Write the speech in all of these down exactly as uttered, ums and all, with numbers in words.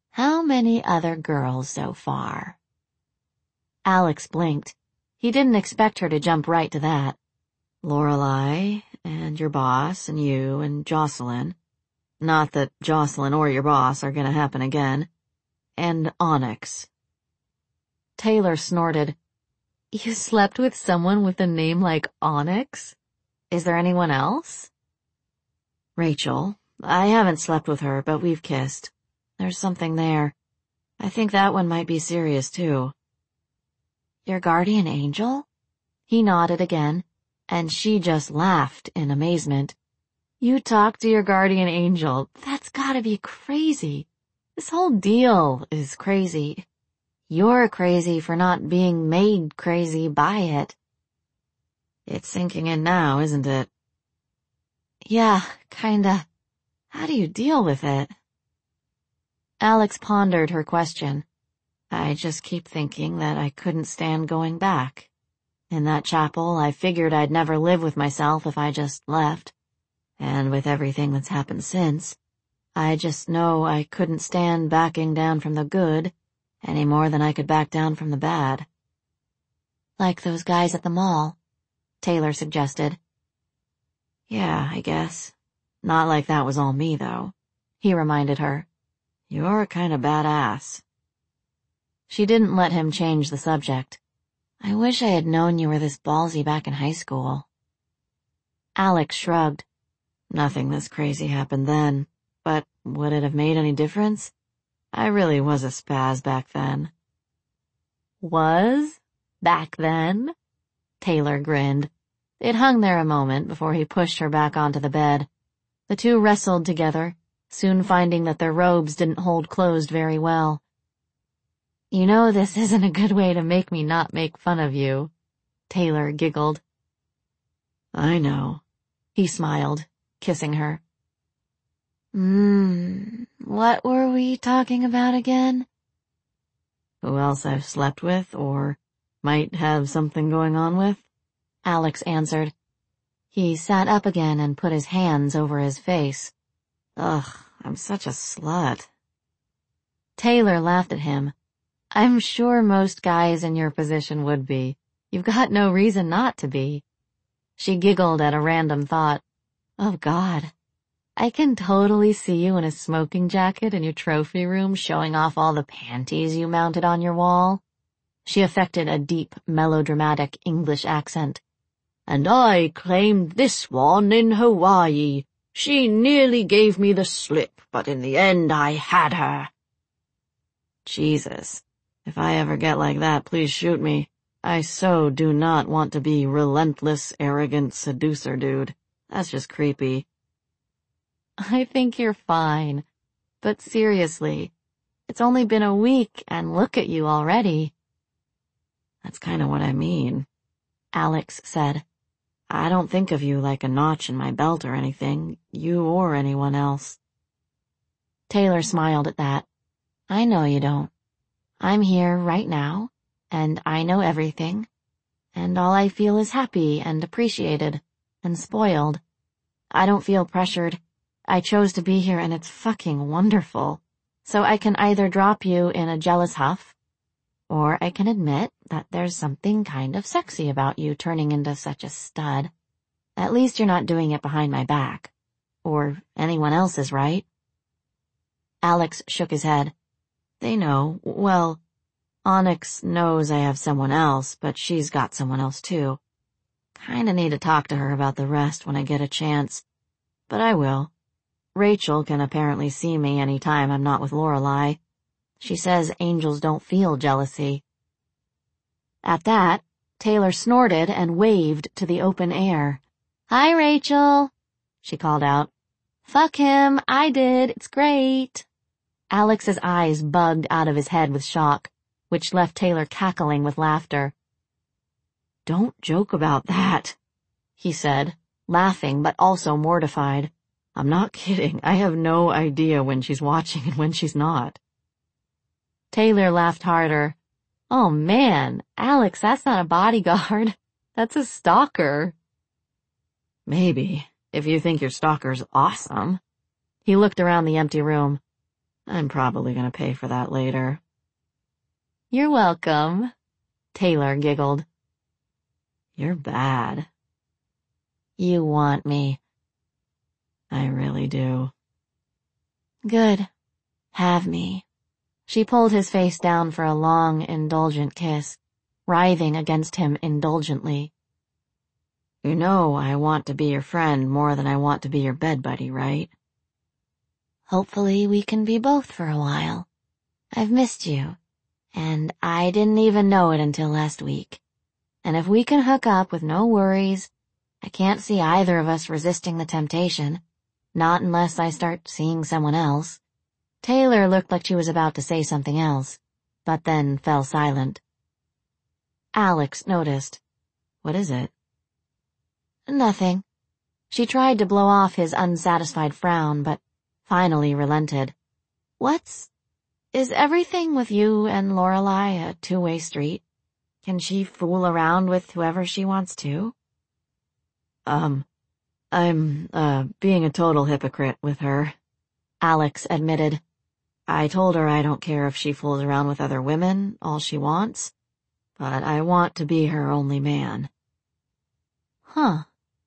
How many other girls so far? Alex blinked. He didn't expect her to jump right to that. Lorelai, and your boss, and you, and Jocelyn. Not that Jocelyn or your boss are gonna happen again. And Onyx. Taylor snorted. You slept with someone with a name like Onyx? Is there anyone else? Rachel. I haven't slept with her, but we've kissed. There's something there. I think that one might be serious, too. Your guardian angel? He nodded again, and she just laughed in amazement. You talked to your guardian angel. That's gotta be crazy. This whole deal is crazy. You're crazy for not being made crazy by it. It's sinking in now, isn't it? Yeah, kinda. How do you deal with it? Alex pondered her question. I just keep thinking that I couldn't stand going back. In that chapel, I figured I'd never live with myself if I just left. And with everything that's happened since, I just know I couldn't stand backing down from the good any more than I could back down from the bad. Like those guys at the mall, Taylor suggested. Yeah, I guess. Not like that was all me, though, he reminded her. You're kinda badass. She didn't let him change the subject. I wish I had known you were this ballsy back in high school. Alex shrugged. Nothing this crazy happened then, but would it have made any difference? I really was a spaz back then. Was? Back then? Taylor grinned. It hung there a moment before he pushed her back onto the bed. The two wrestled together, soon finding that their robes didn't hold closed very well. You know this isn't a good way to make me not make fun of you, Taylor giggled. I know, he smiled, kissing her. Mmm, what were we talking about again? Who else I've slept with or might have something going on with? Alex answered. He sat up again and put his hands over his face. Ugh, I'm such a slut. Taylor laughed at him. I'm sure most guys in your position would be. You've got no reason not to be. She giggled at a random thought. Oh, God. I can totally see you in a smoking jacket in your trophy room showing off all the panties you mounted on your wall. She affected a deep, melodramatic English accent. And I claimed this one in Hawaii. She nearly gave me the slip, but in the end I had her. Jesus. If I ever get like that, please shoot me. I so do not want to be relentless, arrogant seducer dude. That's just creepy. I think you're fine. But seriously, it's only been a week and look at you already. That's kind of what I mean, Alex said. I don't think of you like a notch in my belt or anything, you or anyone else. Taylor smiled at that. I know you don't. I'm here right now, and I know everything, and all I feel is happy and appreciated and spoiled. I don't feel pressured. I chose to be here and it's fucking wonderful. So I can either drop you in a jealous huff, or I can admit that there's something kind of sexy about you turning into such a stud. At least you're not doing it behind my back. Or anyone else's, right? Alex shook his head. They know. Well, Onyx knows I have someone else, but she's got someone else too. Kinda need to talk to her about the rest when I get a chance. But I will. Rachel can apparently see me any time I'm not with Lorelai. She says angels don't feel jealousy. At that, Taylor snorted and waved to the open air. Hi, Rachel, she called out. Fuck him, I did, it's great. Alex's eyes bugged out of his head with shock, which left Taylor cackling with laughter. Don't joke about that, he said, laughing but also mortified. I'm not kidding. I have no idea when she's watching and when she's not. Taylor laughed harder. Oh man, Alex, that's not a bodyguard. That's a stalker. Maybe, if you think your stalker's awesome. He looked around the empty room. I'm probably gonna pay for that later. You're welcome, Taylor giggled. You're bad. You want me. I really do. Good. Have me. She pulled his face down for a long, indulgent kiss, writhing against him indulgently. You know I want to be your friend more than I want to be your bed buddy, right? Hopefully we can be both for a while. I've missed you, and I didn't even know it until last week. And if we can hook up with no worries, I can't see either of us resisting the temptation, not unless I start seeing someone else. Taylor looked like she was about to say something else, but then fell silent. Alex noticed. What is it? Nothing. She tried to blow off his unsatisfied frown, but finally relented. What's... Is everything with you and Lorelai a two-way street? Can she fool around with whoever she wants to? Um, I'm, uh, being a total hypocrite with her, Alex admitted. I told her I don't care if she fools around with other women, all she wants, but I want to be her only man. Huh.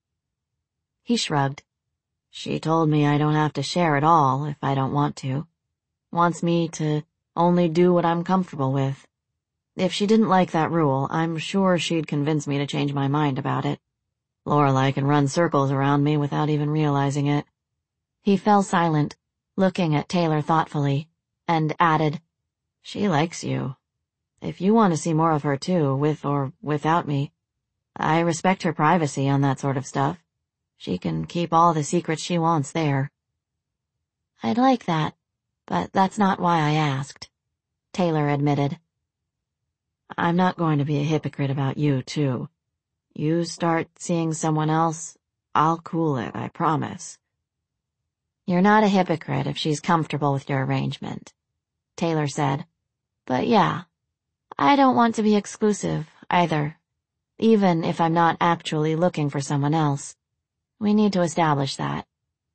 He shrugged. She told me I don't have to share it all if I don't want to. Wants me to only do what I'm comfortable with. If she didn't like that rule, I'm sure she'd convince me to change my mind about it. Lorelai can run circles around me without even realizing it. He fell silent, looking at Taylor thoughtfully, and added, She likes you. If you want to see more of her too, with or without me, I respect her privacy on that sort of stuff. She can keep all the secrets she wants there. I'd like that, but that's not why I asked, Taylor admitted. I'm not going to be a hypocrite about you, too. You start seeing someone else, I'll cool it, I promise. You're not a hypocrite if she's comfortable with your arrangement, Taylor said. But yeah, I don't want to be exclusive, either, even if I'm not actually looking for someone else. We need to establish that.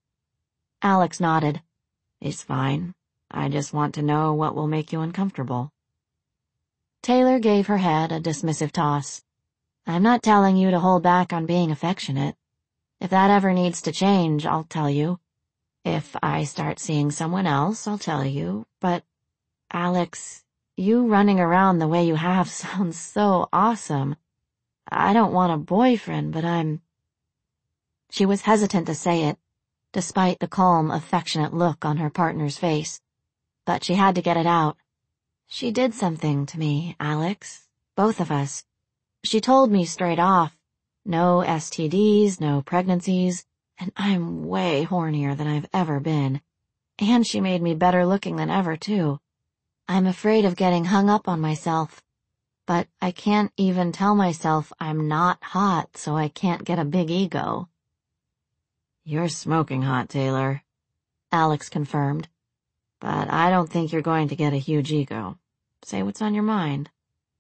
Alex nodded. It's fine. I just want to know what will make you uncomfortable. Taylor gave her head a dismissive toss. I'm not telling you to hold back on being affectionate. If that ever needs to change, I'll tell you. If I start seeing someone else, I'll tell you. But, Alex, you running around the way you have sounds so awesome. I don't want a boyfriend, but I'm... She was hesitant to say it, despite the calm, affectionate look on her partner's face. But she had to get it out. She did something to me, Alex. Both of us. She told me straight off. No S T Ds, no pregnancies, and I'm way hornier than I've ever been. And she made me better looking than ever, too. I'm afraid of getting hung up on myself. But I can't even tell myself I'm not hot, so I can't get a big ego. You're smoking hot, Taylor, Alex confirmed. But I don't think you're going to get a huge ego. Say what's on your mind.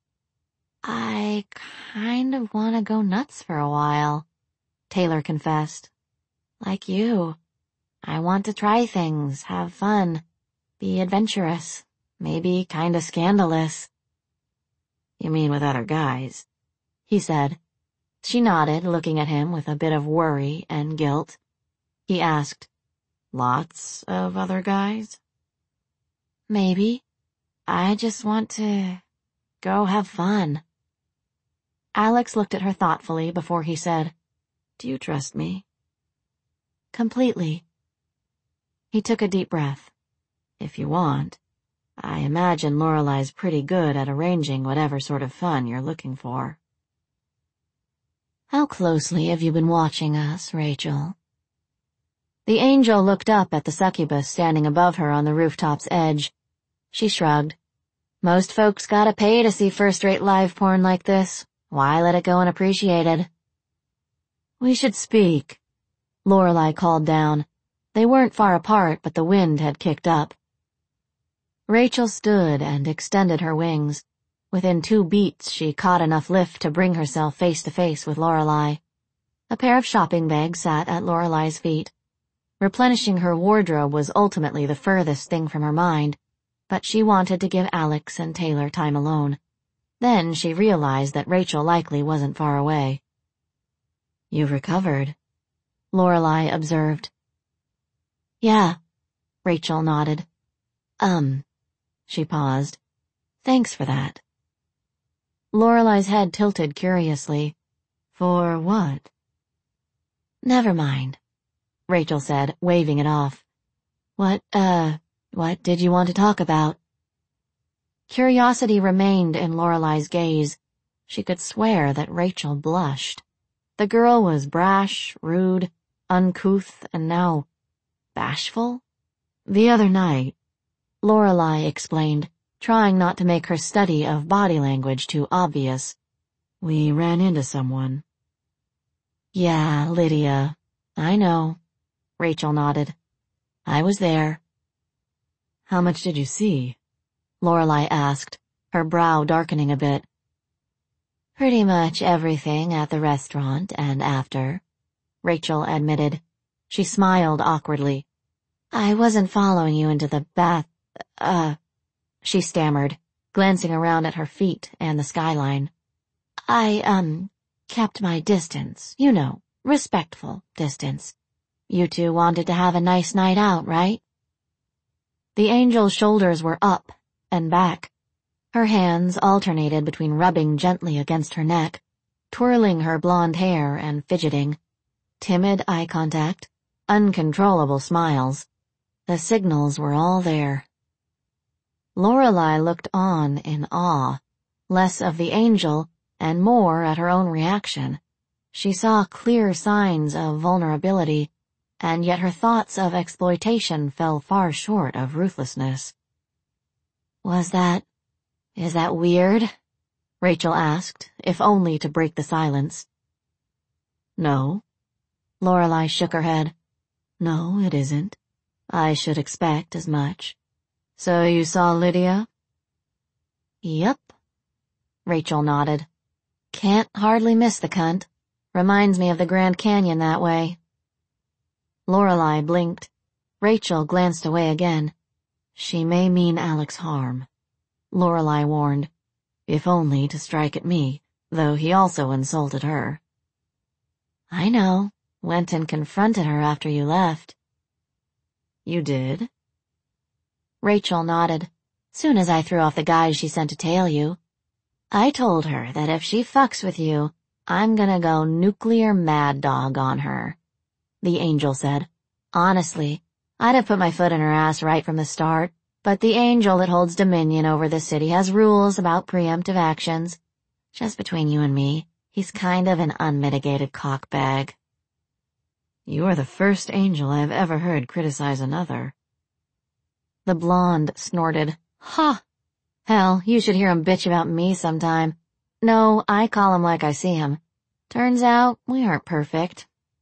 I kind of want to go nuts for a while, Taylor confessed. Like you. I want to try things, have fun, be adventurous, maybe kind of scandalous. You mean with other guys? He said. She nodded, looking at him with a bit of worry and guilt. He asked, Lots of other guys? Maybe. I just want to go have fun. Alex looked at her thoughtfully before he said, Do you trust me? Completely. He took a deep breath. If you want. I imagine Lorelai's pretty good at arranging whatever sort of fun you're looking for. How closely have you been watching us, Rachel? The angel looked up at the succubus standing above her on the rooftop's edge. She shrugged. Most folks gotta pay to see first-rate live porn like this. Why let it go unappreciated? We should speak, Lorelai called down. They weren't far apart, but the wind had kicked up. Rachel stood and extended her wings. Within two beats, she caught enough lift to bring herself face to face with Lorelai. A pair of shopping bags sat at Lorelai's feet. Replenishing her wardrobe was ultimately the furthest thing from her mind, but she wanted to give Alex and Taylor time alone. Then she realized that Rachel likely wasn't far away. "You've recovered," Lorelai observed. "Yeah," Rachel nodded. Um, she paused. "Thanks for that." Lorelai's head tilted curiously. "For what?" "Never mind," Rachel said, waving it off. What, uh, what did you want to talk about?" Curiosity remained in Lorelai's gaze. She could swear that Rachel blushed. The girl was brash, rude, uncouth, and now bashful? "The other night," Lorelai explained, trying not to make her study of body language too obvious, "we ran into someone." "Yeah, Lydia. I know," Rachel nodded. "I was there." "How much did you see?" Lorelai asked, her brow darkening a bit. "Pretty much everything at the restaurant and after," Rachel admitted. She smiled awkwardly. "I wasn't following you into the bath, uh," she stammered, glancing around at her feet and the skyline. "I, um, kept my distance, you know, respectful distance. You two wanted to have a nice night out, right?" The angel's shoulders were up and back. Her hands alternated between rubbing gently against her neck, twirling her blonde hair and fidgeting. Timid eye contact, uncontrollable smiles. The signals were all there. Lorelai looked on in awe, less of the angel and more at her own reaction. She saw clear signs of vulnerability, and yet her thoughts of exploitation fell far short of ruthlessness. "Was that... is that weird?" Rachel asked, if only to break the silence. "No." Lorelai shook her head. "No, it isn't. I should expect as much. So you saw Lydia?" "Yep." Rachel nodded. "Can't hardly miss the cunt. Reminds me of the Grand Canyon that way." Lorelai blinked. Rachel glanced away again. "She may mean Alex harm," Lorelai warned, "if only to strike at me, though he also insulted her." "I know. Went and confronted her after you left." "You did?" Rachel nodded. "Soon as I threw off the guys she sent to tail you. I told her that if she fucks with you, I'm gonna go nuclear mad dog on her," the angel said. "Honestly, I'd have put my foot in her ass right from the start, but the angel that holds dominion over the city has rules about preemptive actions. Just between you and me, he's kind of an unmitigated cockbag." "You are the first angel I have ever heard criticize another." The blonde snorted. "Ha! Hell, you should hear him bitch about me sometime. No, I call him like I see him. Turns out, we aren't perfect."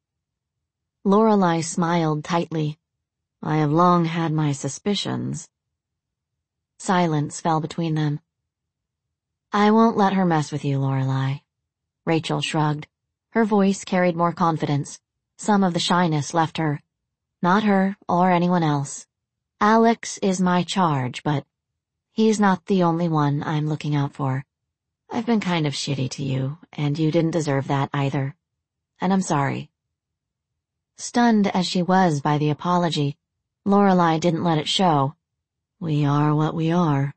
Lorelai smiled tightly. "I have long had my suspicions." Silence fell between them. "I won't let her mess with you, Lorelai." Rachel shrugged. Her voice carried more confidence. Some of the shyness left her. "Not her, or anyone else. Alex is my charge, but he's not the only one I'm looking out for. I've been kind of shitty to you, and you didn't deserve that either. And I'm sorry." Stunned as she was by the apology, Lorelai didn't let it show. "We are what we are."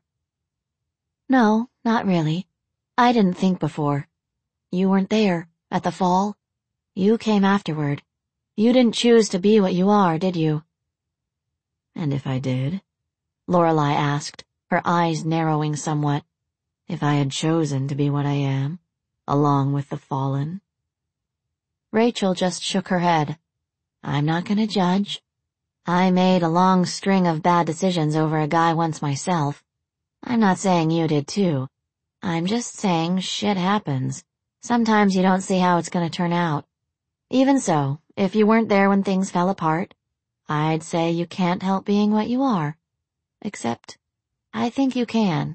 "No, not really. I didn't think before. You weren't there, at the fall. You came afterward. You didn't choose to be what you are, did you?" "And if I did?" Lorelai asked, her eyes narrowing somewhat. "If I had chosen to be what I am, along with the fallen?" Rachel just shook her head. "I'm not gonna judge. I made a long string of bad decisions over a guy once myself. I'm not saying you did too. I'm just saying shit happens. Sometimes you don't see how it's gonna turn out. Even so, if you weren't there when things fell apart, I'd say you can't help being what you are. Except, I think you can."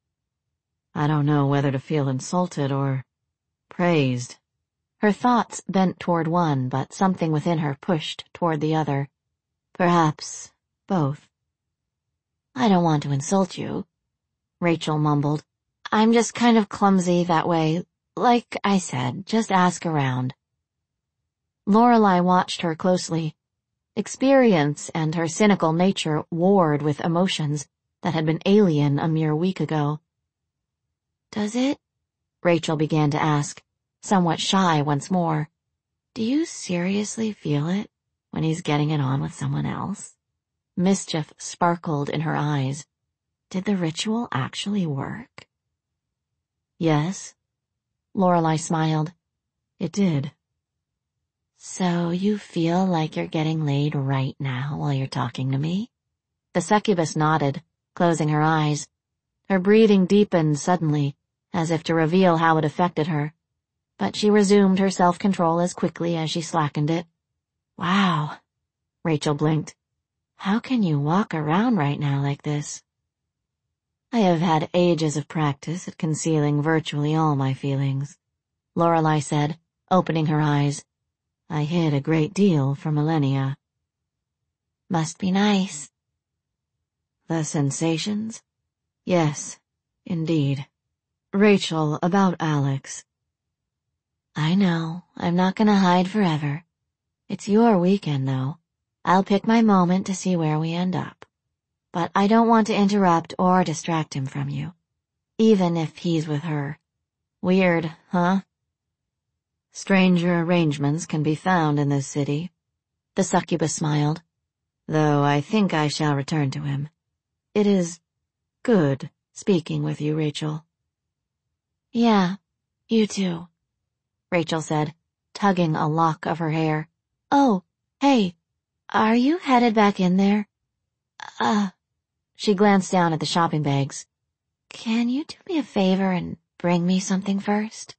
"I don't know whether to feel insulted or praised." Her thoughts bent toward one, but something within her pushed toward the other. Perhaps both. I don't want to insult you, Rachel mumbled. I'm just kind of clumsy that way. Like I said, just ask around. Lorelei watched her closely. Experience and her cynical nature warred with emotions that had been alien a mere week ago. Does it? Rachel began to ask, somewhat shy once more. Do you seriously feel it when he's getting it on with someone else? Mischief sparkled in her eyes. Did the ritual actually work? Yes, Lorelei smiled. It did. So you feel like you're getting laid right now while you're talking to me? The succubus nodded, closing her eyes. Her breathing deepened suddenly, as if to reveal how it affected her. But she resumed her self-control as quickly as she slackened it. Wow, Rachel blinked. How can you walk around right now like this? I have had ages of practice at concealing virtually all my feelings, Lorelei said, opening her eyes. I hid a great deal for millennia. Must be nice. The sensations? Yes, indeed. Rachel, about Alex. I know, I'm not gonna hide forever. It's your weekend, though. I'll pick my moment to see where we end up. But I don't want to interrupt or distract him from you, even if he's with her. Weird, huh? Stranger arrangements can be found in this city. The succubus smiled. Though I think I shall return to him. It is good speaking with you, Rachel. Yeah, you too, Rachel said, tugging a lock of her hair. Oh, hey, are you headed back in there? Uh, she glanced down at the shopping bags. Can you do me a favor and bring me something first?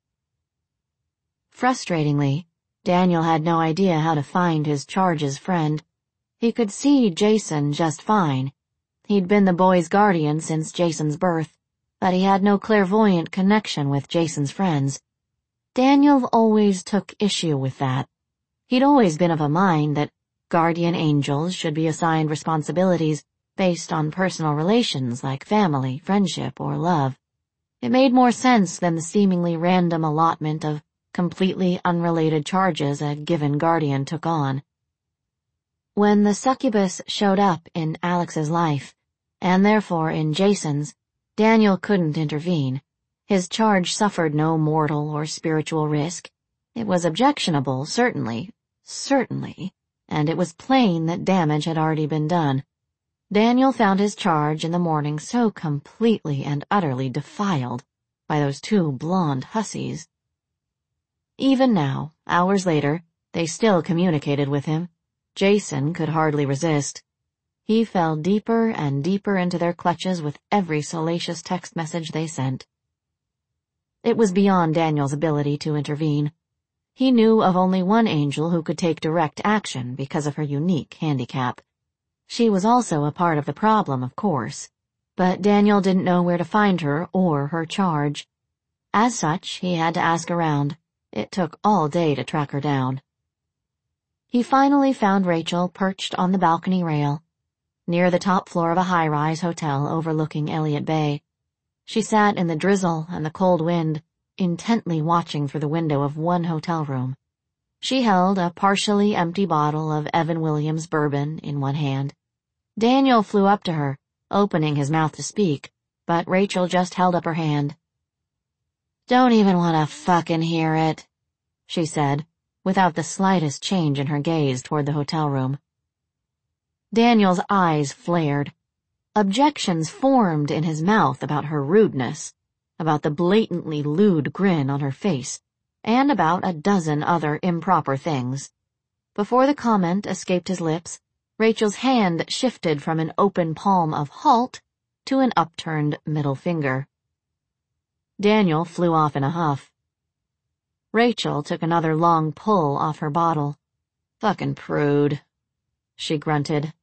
Frustratingly, Daniel had no idea how to find his charge's friend. He could see Jason just fine. He'd been the boy's guardian since Jason's birth, but he had no clairvoyant connection with Jason's friends. Daniel always took issue with that. He'd always been of a mind that guardian angels should be assigned responsibilities based on personal relations like family, friendship, or love. It made more sense than the seemingly random allotment of completely unrelated charges a given guardian took on. When the succubus showed up in Alex's life, and therefore in Jason's, Daniel couldn't intervene. His charge suffered no mortal or spiritual risk. It was objectionable, certainly, certainly, and it was plain that damage had already been done. Daniel found his charge in the morning so completely and utterly defiled by those two blonde hussies. Even now, hours later, they still communicated with him. Jason could hardly resist. He fell deeper and deeper into their clutches with every salacious text message they sent. It was beyond Daniel's ability to intervene. He knew of only one angel who could take direct action because of her unique handicap. She was also a part of the problem, of course, but Daniel didn't know where to find her or her charge. As such, he had to ask around. It took all day to track her down. He finally found Rachel perched on the balcony rail, near the top floor of a high-rise hotel overlooking Elliott Bay. She sat in the drizzle and the cold wind, intently watching through the window of one hotel room. She held a partially empty bottle of Evan Williams bourbon in one hand. Daniel flew up to her, opening his mouth to speak, but Rachel just held up her hand. Don't even want to fucking hear it, she said, without the slightest change in her gaze toward the hotel room. Daniel's eyes flared. Objections formed in his mouth about her rudeness, about the blatantly lewd grin on her face, and about a dozen other improper things. Before the comment escaped his lips, Rachel's hand shifted from an open palm of halt to an upturned middle finger. Daniel flew off in a huff. Rachel took another long pull off her bottle. Fucking prude, she grunted.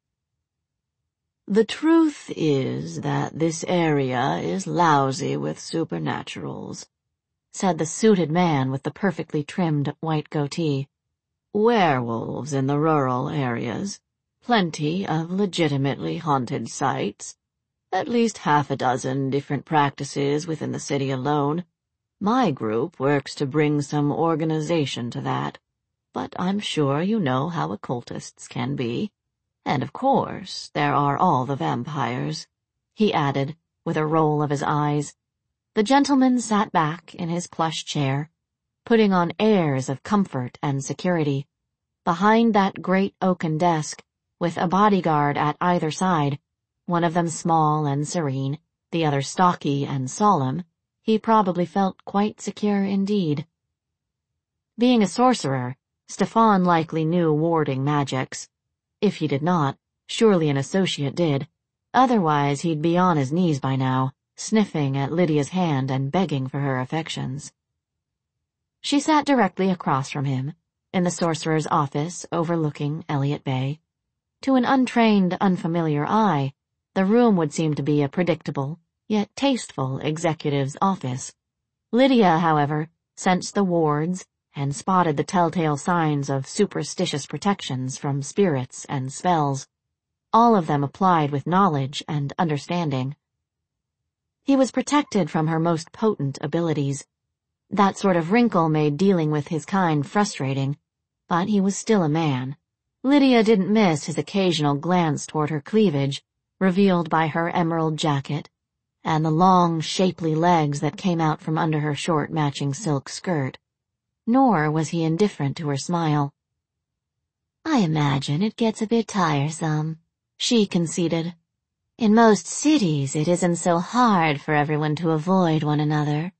The truth is that this area is lousy with supernaturals, said the suited man with the perfectly trimmed white goatee. werewolves in the rural areas, plenty of legitimately haunted sites, at least half a dozen different practices within the city alone. My group works to bring some organization to that, but I'm sure you know how occultists can be. And of course, there are all the vampires," he added, with a roll of his eyes. The gentleman sat back in his plush chair, putting on airs of comfort and security. Behind that great oaken desk, with a bodyguard at either side, one of them small and serene, the other stocky and solemn, he probably felt quite secure indeed. Being a sorcerer, Stefan likely knew warding magics. If he did not, surely an associate did. Otherwise he'd be on his knees by now, sniffing at Lydia's hand and begging for her affections. She sat directly across from him, in the sorcerer's office overlooking Elliott Bay. To an untrained, unfamiliar eye, the room would seem to be a predictable, yet tasteful executive's office. Lydia, however, sensed the wards and spotted the telltale signs of superstitious protections from spirits and spells, all of them applied with knowledge and understanding. He was protected from her most potent abilities. That sort of wrinkle made dealing with his kind frustrating, but he was still a man. Lydia didn't miss his occasional glance toward her cleavage, revealed by her emerald jacket, and the long, shapely legs that came out from under her short matching silk skirt. Nor was he indifferent to her smile. "I imagine it gets a bit tiresome," she conceded. "In most cities it isn't so hard for everyone to avoid one another."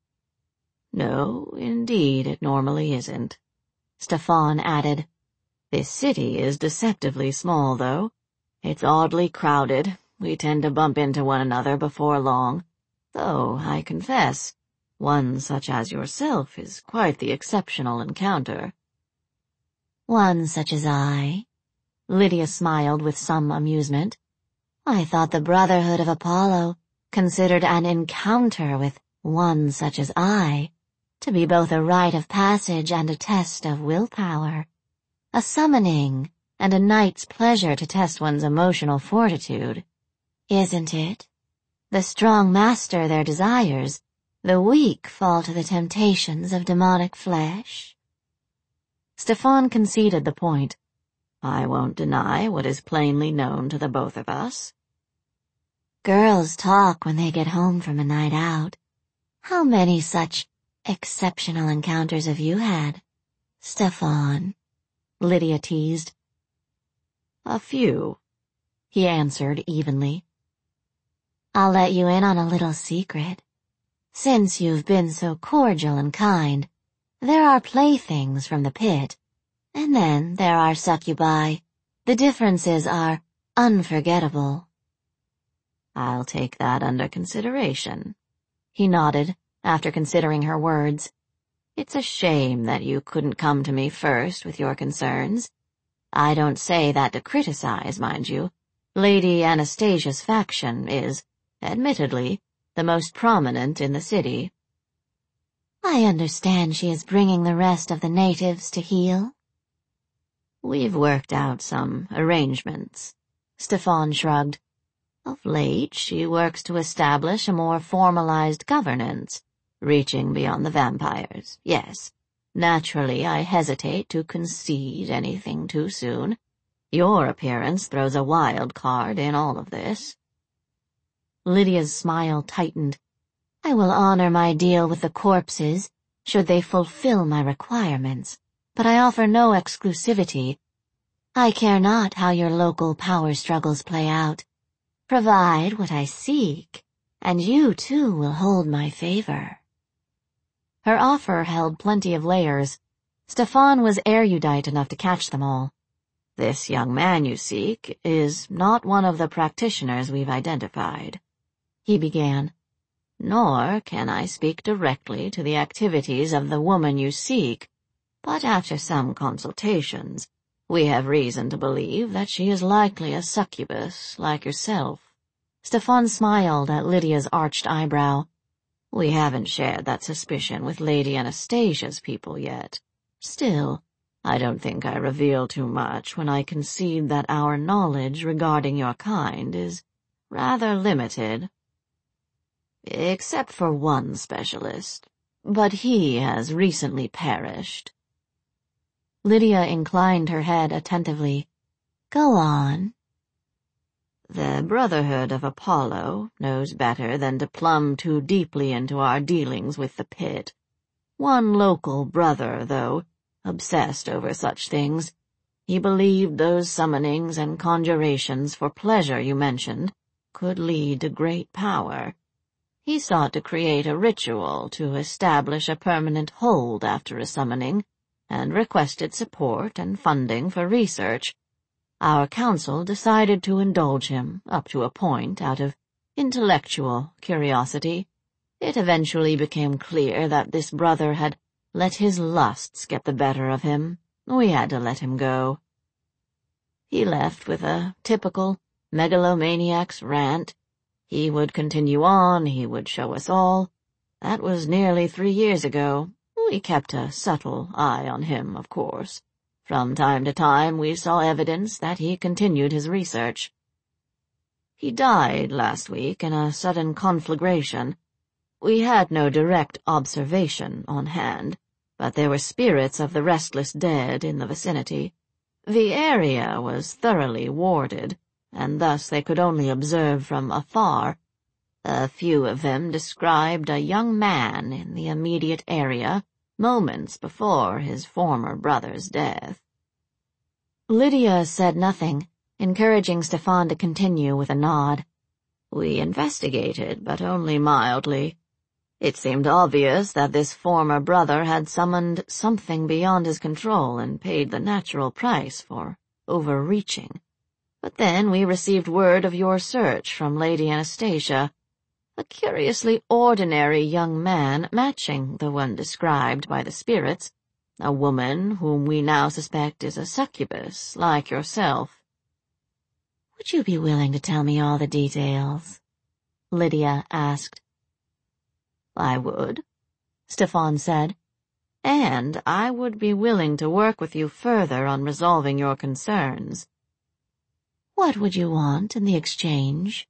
"No, indeed it normally isn't," Stefan added. "This city is deceptively small, though. It's oddly crowded. We tend to bump into one another before long, though, I confess, one such as yourself is quite the exceptional encounter." "One such as I?" Lydia smiled with some amusement. "I thought the Brotherhood of Apollo considered an encounter with one such as I to be both a rite of passage and a test of willpower, a summoning and a night's pleasure to test one's emotional fortitude. Isn't it? The strong master their desires, the weak fall to the temptations of demonic flesh." Stefan conceded the point. "I won't deny what is plainly known to the both of us." "Girls talk when they get home from a night out. How many such exceptional encounters have you had, Stefan?" Lydia teased. "A few," he answered evenly. "I'll let you in on a little secret. Since you've been so cordial and kind, there are playthings from the pit, and then there are succubi. The differences are unforgettable." "I'll take that under consideration," he nodded, after considering her words. "It's a shame that you couldn't come to me first with your concerns. I don't say that to criticize, mind you. Lady Anastasia's faction is, admittedly, the most prominent in the city." "I understand she is bringing the rest of the natives to heel?" "We've worked out some arrangements," Stefan shrugged. "Of late, she works to establish a more formalized governance, reaching beyond the vampires, yes. Naturally, I hesitate to concede anything too soon. Your appearance throws a wild card in all of this." Lydia's smile tightened. "I will honor my deal with the corpses, should they fulfill my requirements, but I offer no exclusivity. I care not how your local power struggles play out. Provide what I seek, and you too will hold my favor." Her offer held plenty of layers. Stefan was erudite enough to catch them all. "This young man you seek is not one of the practitioners we've identified," he began. "Nor can I speak directly to the activities of the woman you seek, but after some consultations, we have reason to believe that she is likely a succubus like yourself." Stefan smiled at Lydia's arched eyebrow. "We haven't shared that suspicion with Lady Anastasia's people yet. Still, I don't think I reveal too much when I concede that our knowledge regarding your kind is rather limited. Except for one specialist, but he has recently perished. Lydia inclined her head attentively. Go on. The Brotherhood of Apollo knows better than to plumb too deeply into our dealings with the pit. One local brother, though, obsessed over such things. He believed those summonings and conjurations for pleasure you mentioned could lead to great power. He sought to create a ritual to establish a permanent hold after a summoning, and requested support and funding for research. Our council decided to indulge him, up to a point, out of intellectual curiosity. It eventually became clear that this brother had let his lusts get the better of him. We had to let him go. He left with a typical megalomaniac's rant. He would continue on, he would show us all. That was nearly three years ago. We kept a subtle eye on him, of course. From time to time we saw evidence that he continued his research. He died last week in a sudden conflagration. We had no direct observation on hand, but there were spirits of the restless dead in the vicinity. The area was thoroughly warded, and thus they could only observe from afar. A few of them described a young man in the immediate area moments before his former brother's death. Lydia said nothing, encouraging Stefan to continue with a nod. We investigated, but only mildly. It seemed obvious that this former brother had summoned something beyond his control and paid the natural price for overreaching. But then we received word of your search from Lady Anastasia, a curiously ordinary young man matching the one described by the spirits, a woman whom we now suspect is a succubus, like yourself. Would you be willing to tell me all the details? Lydia asked. I would, Stefan said, and I would be willing to work with you further on resolving your concerns. What would you want in the exchange?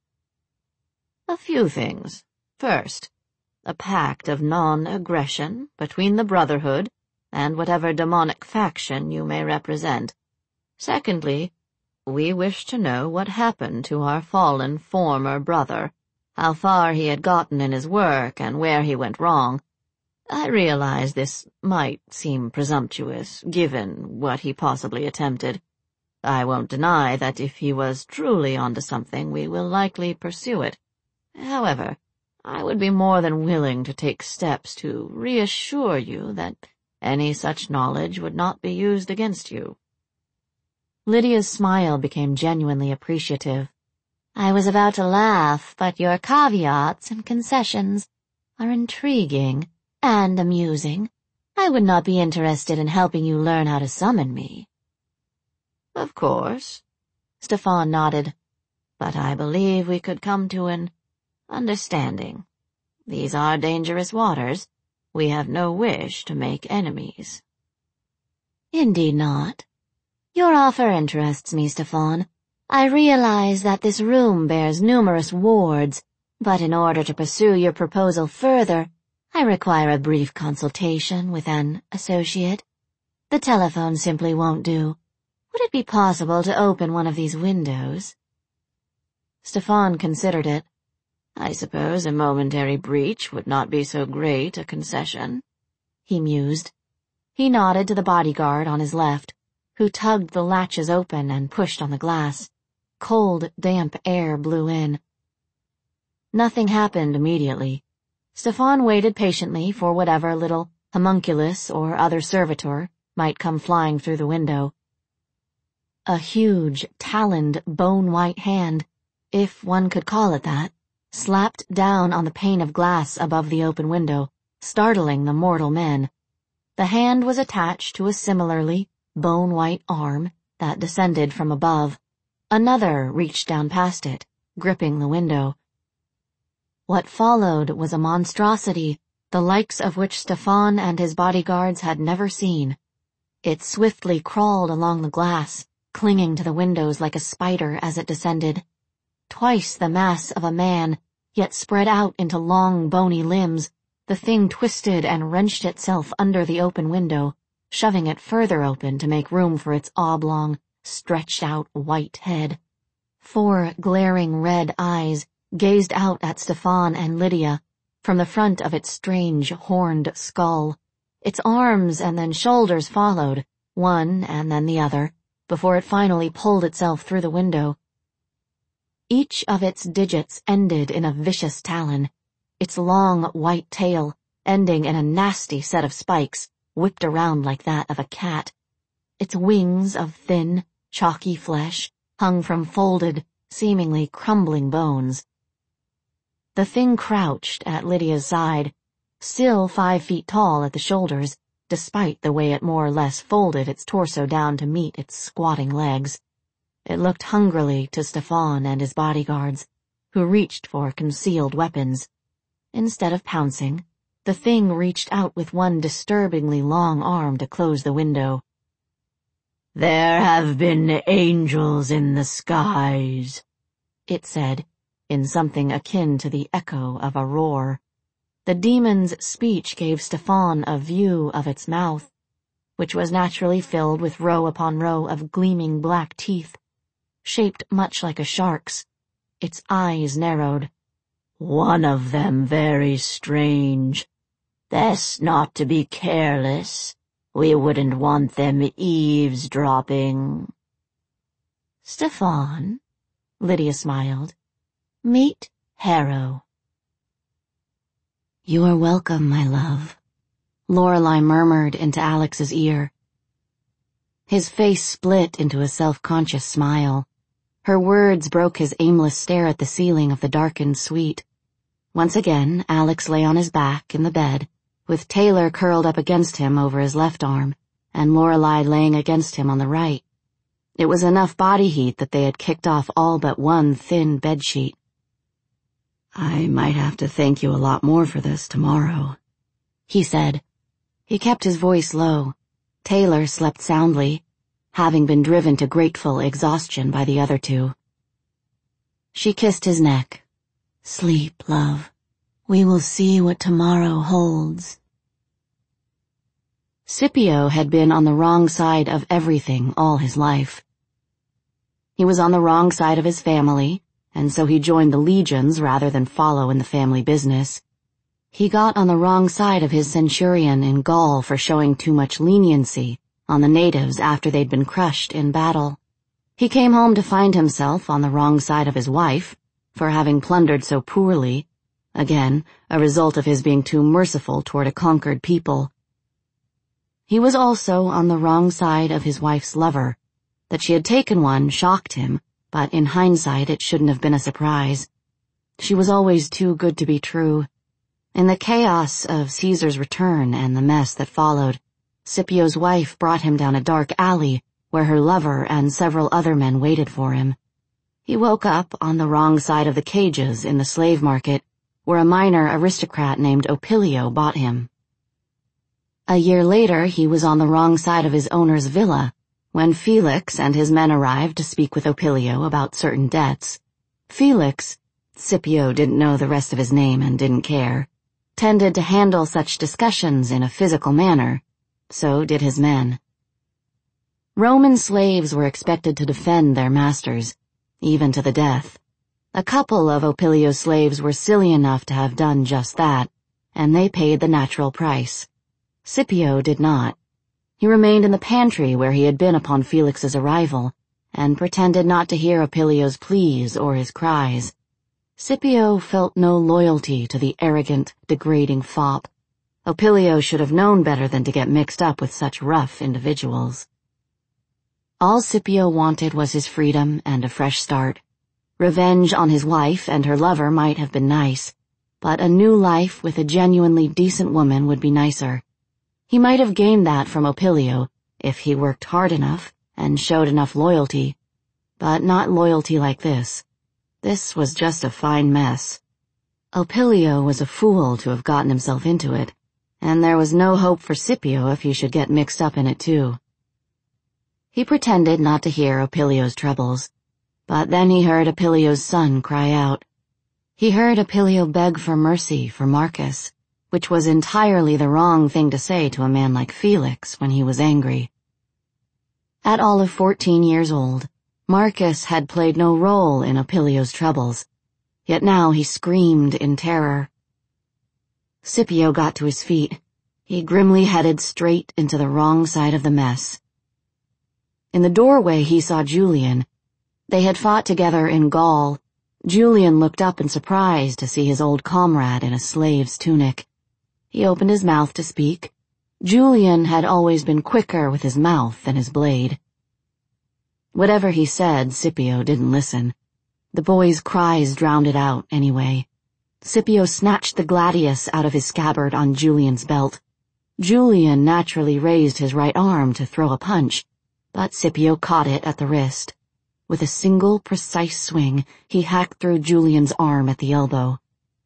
A few things. First, a pact of non-aggression between the Brotherhood and whatever demonic faction you may represent. Secondly, we wish to know what happened to our fallen former brother, how far he had gotten in his work and where he went wrong. I realize this might seem presumptuous, given what he possibly attempted. I won't deny that if he was truly onto something, we will likely pursue it. However, I would be more than willing to take steps to reassure you that any such knowledge would not be used against you. Lydia's smile became genuinely appreciative. I was about to laugh, but your caveats and concessions are intriguing and amusing. I would not be interested in helping you learn how to summon me. Of course, Stefan nodded, but I believe we could come to an understanding. These are dangerous waters. We have no wish to make enemies. Indeed not. Your offer interests me, Stefan. I realize that this room bears numerous wards, but in order to pursue your proposal further, I require a brief consultation with an associate. The telephone simply won't do. Would it be possible to open one of these windows? Stefan considered it. I suppose a momentary breach would not be so great a concession, he mused. He nodded to the bodyguard on his left, who tugged the latches open and pushed on the glass. Cold, damp air blew in. Nothing happened immediately. Stefan waited patiently for whatever little homunculus or other servitor might come flying through the window. A huge, taloned, bone-white hand, if one could call it that, slapped down on the pane of glass above the open window, startling the mortal men. The hand was attached to a similarly bone-white arm that descended from above. Another reached down past it, gripping the window. What followed was a monstrosity, the likes of which Stefan and his bodyguards had never seen. It swiftly crawled along the glass, clinging to the windows like a spider as it descended. Twice the mass of a man, yet spread out into long, bony limbs, the thing twisted and wrenched itself under the open window, shoving it further open to make room for its oblong, stretched-out white head. Four glaring red eyes gazed out at Stefan and Lydia from the front of its strange, horned skull. Its arms and then shoulders followed, one and then the other, before it finally pulled itself through the window. Each of its digits ended in a vicious talon, its long white tail ending in a nasty set of spikes whipped around like that of a cat. Its wings of thin, chalky flesh hung from folded, seemingly crumbling bones. The thing crouched at Lydia's side, still five feet tall at the shoulders, despite the way it more or less folded its torso down to meet its squatting legs. It looked hungrily to Stefan and his bodyguards, who reached for concealed weapons. Instead of pouncing, the thing reached out with one disturbingly long arm to close the window. "There have been angels in the skies," it said, in something akin to the echo of a roar. The demon's speech gave Stefan a view of its mouth, which was naturally filled with row upon row of gleaming black teeth, shaped much like a shark's. Its eyes narrowed. "One of them very strange. Best not to be careless. We wouldn't want them eavesdropping." "Stefan," Lydia smiled, "meet Harrow." "You are welcome, my love," Lorelei murmured into Alex's ear. His face split into a self-conscious smile. Her words broke his aimless stare at the ceiling of the darkened suite. Once again, Alex lay on his back in the bed, with Taylor curled up against him over his left arm, and Lorelei laying against him on the right. It was enough body heat that they had kicked off all but one thin bedsheet. "I might have to thank you a lot more for this tomorrow," he said. He kept his voice low. Taylor slept soundly, having been driven to grateful exhaustion by the other two. She kissed his neck. "Sleep, love. We will see what tomorrow holds." Scipio had been on the wrong side of everything all his life. He was on the wrong side of his family, and so he joined the legions rather than follow in the family business. He got on the wrong side of his centurion in Gaul for showing too much leniency on the natives after they'd been crushed in battle. He came home to find himself on the wrong side of his wife for having plundered so poorly, again, a result of his being too merciful toward a conquered people. He was also on the wrong side of his wife's lover. That she had taken one shocked him, but in hindsight it shouldn't have been a surprise. She was always too good to be true. In the chaos of Caesar's return and the mess that followed, Scipio's wife brought him down a dark alley where her lover and several other men waited for him. He woke up on the wrong side of the cages in the slave market, where a minor aristocrat named Opilio bought him. A year later, he was on the wrong side of his owner's villa, when Felix and his men arrived to speak with Opilio about certain debts. Felix, Scipio didn't know the rest of his name and didn't care, tended to handle such discussions in a physical manner. So did his men. Roman slaves were expected to defend their masters, even to the death. A couple of Opilio's slaves were silly enough to have done just that, and they paid the natural price. Scipio did not. He remained in the pantry where he had been upon Felix's arrival, and pretended not to hear Opilio's pleas or his cries. Scipio felt no loyalty to the arrogant, degrading fop. Opilio should have known better than to get mixed up with such rough individuals. All Scipio wanted was his freedom and a fresh start. Revenge on his wife and her lover might have been nice, but a new life with a genuinely decent woman would be nicer. He might have gained that from Opilio if he worked hard enough and showed enough loyalty, but not loyalty like this. This was just a fine mess. Opilio was a fool to have gotten himself into it, and there was no hope for Scipio if he should get mixed up in it too. He pretended not to hear Opilio's troubles, but then he heard Opilio's son cry out. He heard Opilio beg for mercy for Marcus, which was entirely the wrong thing to say to a man like Felix when he was angry. At all of fourteen years old, Marcus had played no role in Opilio's troubles, yet now he screamed in terror. Scipio got to his feet. He grimly headed straight into the wrong side of the mess. In the doorway he saw Julian. They had fought together in Gaul. Julian looked up in surprise to see his old comrade in a slave's tunic. He opened his mouth to speak. Julian had always been quicker with his mouth than his blade. Whatever he said, Scipio didn't listen. The boy's cries drowned it out anyway. Scipio snatched the gladius out of his scabbard on Julian's belt. Julian naturally raised his right arm to throw a punch, but Scipio caught it at the wrist. With a single, precise swing, he hacked through Julian's arm at the elbow.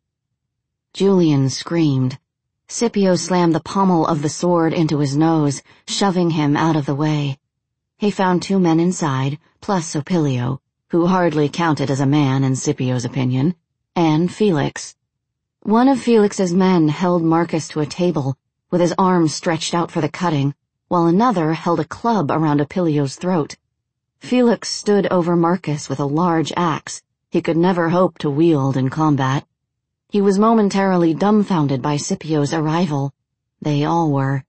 Julian screamed. Scipio slammed the pommel of the sword into his nose, shoving him out of the way. He found two men inside, plus Opilio, who hardly counted as a man in Scipio's opinion, and Felix. One of Felix's men held Marcus to a table, with his arm stretched out for the cutting, while another held a club around Opilio's throat. Felix stood over Marcus with a large axe he could never hope to wield in combat. He was momentarily dumbfounded by Scipio's arrival. They all were.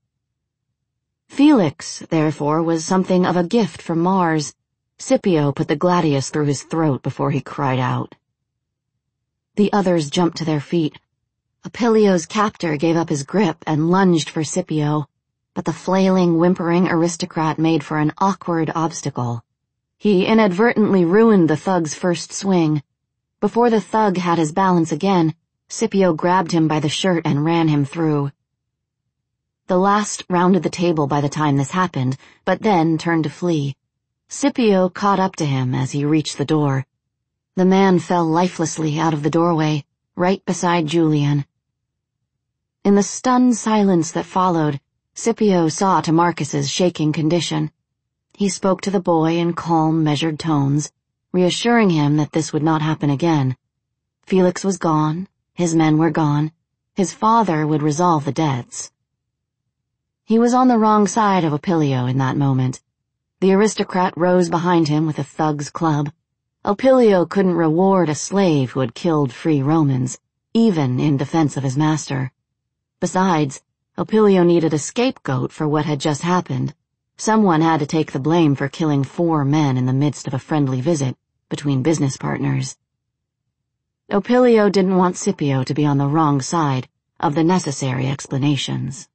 Felix, therefore, was something of a gift from Mars. Scipio put the gladius through his throat before he cried out. The others jumped to their feet. Opilio's captor gave up his grip and lunged for Scipio, but the flailing, whimpering aristocrat made for an awkward obstacle. He inadvertently ruined the thug's first swing. Before the thug had his balance again, Scipio grabbed him by the shirt and ran him through. The last rounded the table by the time this happened, but then turned to flee. Scipio caught up to him as he reached the door. The man fell lifelessly out of the doorway, right beside Julian. In the stunned silence that followed, Scipio saw to Marcus's shaking condition. He spoke to the boy in calm, measured tones, reassuring him that this would not happen again. Felix was gone, his men were gone, his father would resolve the debts. He was on the wrong side of Opilio in that moment. The aristocrat rose behind him with a thug's club. Opilio couldn't reward a slave who had killed free Romans, even in defense of his master. Besides, Opilio needed a scapegoat for what had just happened. Someone had to take the blame for killing four men in the midst of a friendly visit between business partners. Opilio didn't want Scipio to be on the wrong side of the necessary explanations.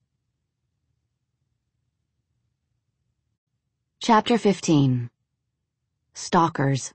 Chapter fifteen. Stalkers.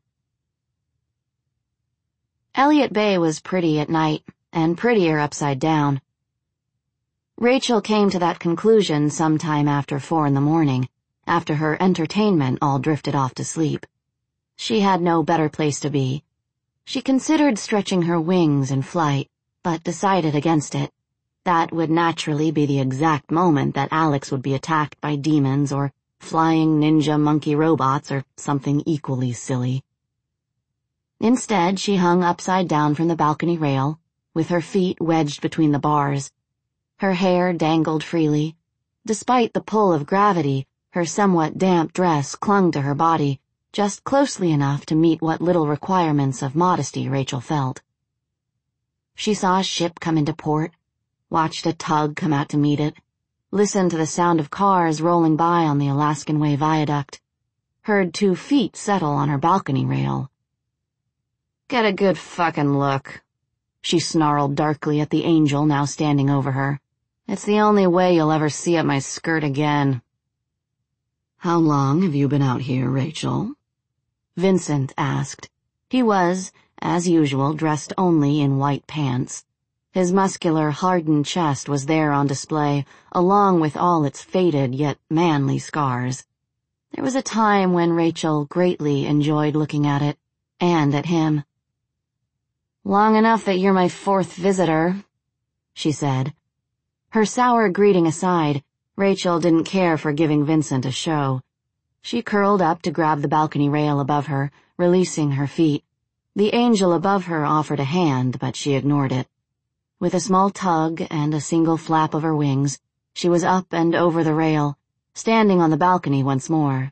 Elliott Bay was pretty at night, and prettier upside down. Rachel came to that conclusion sometime after four in the morning, after her entertainment all drifted off to sleep. She had no better place to be. She considered stretching her wings in flight, but decided against it. That would naturally be the exact moment that Alex would be attacked by demons or flying ninja monkey robots or something equally silly. Instead, she hung upside down from the balcony rail, with her feet wedged between the bars. Her hair dangled freely. Despite the pull of gravity, her somewhat damp dress clung to her body, just closely enough to meet what little requirements of modesty Rachel felt. She saw a ship come into port, watched a tug come out to meet it, listened to the sound of cars rolling by on the Alaskan Way viaduct, heard two feet settle on her balcony rail. "Get a good fucking look," she snarled darkly at the angel now standing over her. "It's the only way you'll ever see up my skirt again." "How long have you been out here, Rachel?" Vincent asked. He was, as usual, dressed only in white pants. His muscular, hardened chest was there on display, along with all its faded yet manly scars. There was a time when Rachel greatly enjoyed looking at it, and at him. "Long enough that you're my fourth visitor," she said. Her sour greeting aside, Rachel didn't care for giving Vincent a show. She curled up to grab the balcony rail above her, releasing her feet. The angel above her offered a hand, but she ignored it. With a small tug and a single flap of her wings, she was up and over the rail, standing on the balcony once more.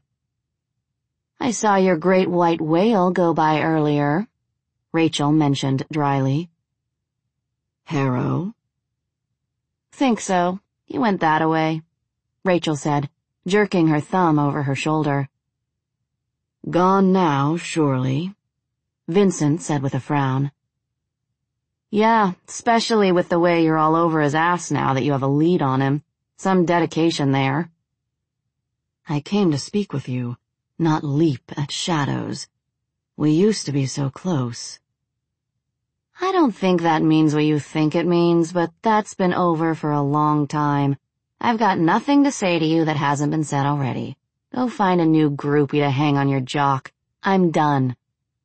"I saw your great white whale go by earlier," Rachel mentioned dryly. "Harrow?" "Think so. He went that-a-way," Rachel said, jerking her thumb over her shoulder. "Gone now, surely," Vincent said with a frown. "Yeah, especially with the way you're all over his ass now that you have a lead on him. Some dedication there." "I came to speak with you, not leap at shadows. We used to be so close." "I don't think that means what you think it means, but that's been over for a long time. I've got nothing to say to you that hasn't been said already. Go find a new groupie to hang on your jock. I'm done."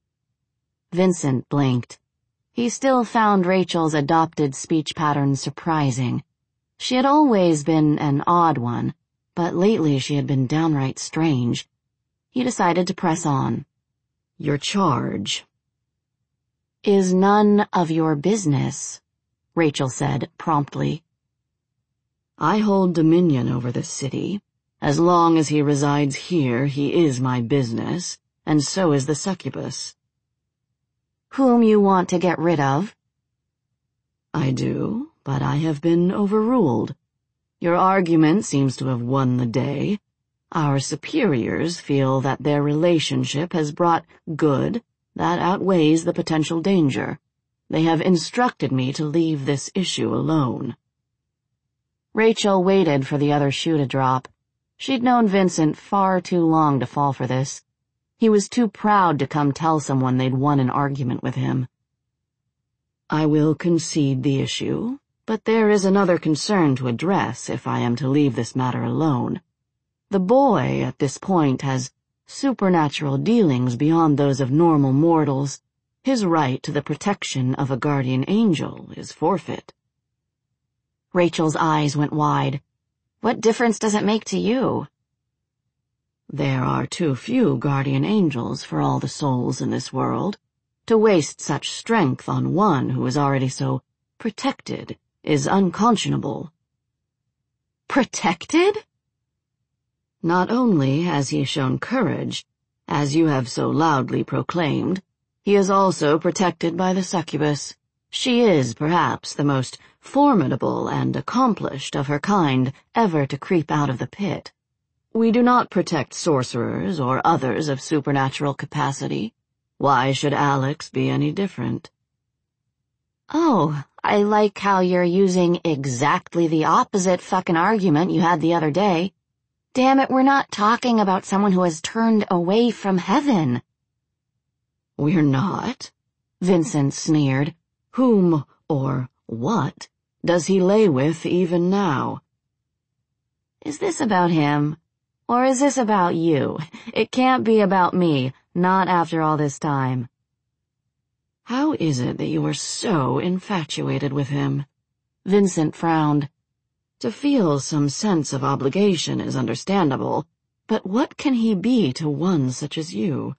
Vincent blinked. He still found Rachel's adopted speech pattern surprising. She had always been an odd one, but lately she had been downright strange. He decided to press on. "Your charge is none of your business," Rachel said promptly. "I hold dominion over this city. As long as he resides here, he is my business, and so is the succubus." "Whom you want to get rid of?" "I do, but I have been overruled. Your argument seems to have won the day. Our superiors feel that their relationship has brought good that outweighs the potential danger. They have instructed me to leave this issue alone." Rachel waited for the other shoe to drop. She'd known Vincent far too long to fall for this. He was too proud to come tell someone they'd won an argument with him. "I will concede the issue, but there is another concern to address if I am to leave this matter alone. The boy, at this point, has supernatural dealings beyond those of normal mortals. His right to the protection of a guardian angel is forfeit." Rachel's eyes went wide. "What difference does it make to you?" "There are too few guardian angels for all the souls in this world. To waste such strength on one who is already so protected is unconscionable." "Protected?" "Not only has he shown courage, as you have so loudly proclaimed, he is also protected by the succubus. She is, perhaps, the most formidable and accomplished of her kind ever to creep out of the pit. We do not protect sorcerers or others of supernatural capacity. Why should Alex be any different?" "Oh, I like how you're using exactly the opposite fucking argument you had the other day. Damn it, we're not talking about someone who has turned away from heaven." "We're not?" Vincent sneered. "Whom, or what, does he lay with even now?" "Is this about him? Or is this about you? It can't be about me, not after all this time." "How is it that you are so infatuated with him?" Vincent frowned. "To feel some sense of obligation is understandable, but what can he be to one such as you?"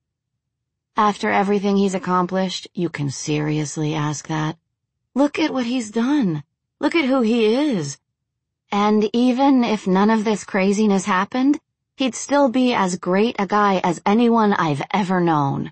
"After everything he's accomplished, you can seriously ask that? Look at what he's done. Look at who he is. And even if none of this craziness happened, he'd still be as great a guy as anyone I've ever known."